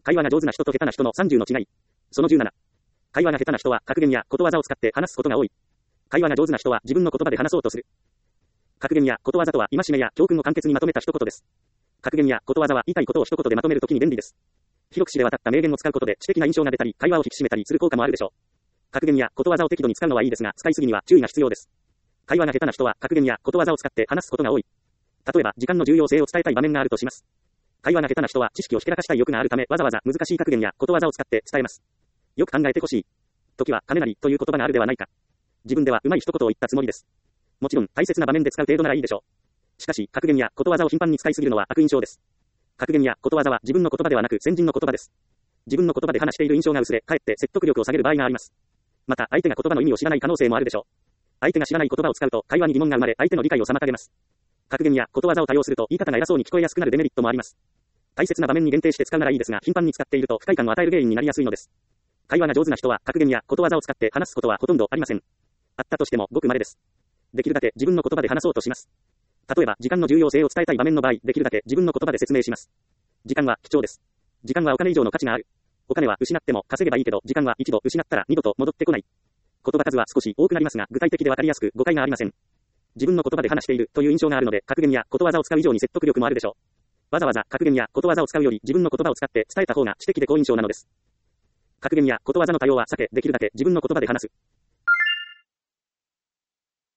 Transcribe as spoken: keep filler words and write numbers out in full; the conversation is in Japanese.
会話が上手な人と下手な人のさんじゅうの違い。そのじゅうなな。会話が下手な人は格言やことわざを使って話すことが多い。会話が上手な人は自分の言葉で話そうとする。格言やことわざとは戒めや教訓を簡潔にまとめた一言です。格言やことわざは言いたいことを一言でまとめるときに便利です。広く知れ渡った名言を使うことで知的な印象が出たり、会話を引き締めたりする効果もあるでしょう。格言やことわざを適度に使うのはいいですが、使いすぎには注意が必要です。会話が下手な人は格言やことわざを使って話すことが多い。例えば、時間の重要性を伝えたい場面があるとします。会話が下手な人は知識をひけらかしたい欲があるため、わざわざ難しい格言やことわざを使って伝えます。よく考えてほしい。時は金なりという言葉があるではないか。自分ではうまい一言を言ったつもりです。もちろん大切な場面で使う程度ならいいでしょう。しかし、格言やことわざを頻繁に使いすぎるのは悪印象です。格言やことわざは自分の言葉ではなく先人の言葉です。自分の言葉で話している印象が薄れ、かえって説得力を下げる場合があります。また、相手が言葉の意味を知らない可能性もあるでしょう。相手が知らない言葉を使うと会話に疑問が生まれ、相手の理解を妨げます。格言やことわざを多用すると言い方が偉そうに聞こえやすくなるデメリットもあります。大切な場面に限定して使うならいいですが、頻繁に使っていると不快感を与える原因になりやすいのです。会話が上手な人は格言やことわざを使って話すことはほとんどありません。あったとしてもごく稀です。できるだけ自分の言葉で話そうとします。例えば、時間の重要性を伝えたい場面の場合、できるだけ自分の言葉で説明します。時間は貴重です。時間はお金以上の価値がある。お金は失っても稼げばいいけど、時間は一度失ったら二度と戻ってこない。言葉数は少し多くなりますが、具体的でわかりやすく誤解がありません。自分の言葉で話しているという印象があるので、格言やことわざを使う以上に説得力もあるでしょう。わざわざ格言やことわざを使うより自分の言葉を使って伝えた方が知的で好印象なのです。格言やことわざの多用は避け、できるだけ自分の言葉で話す。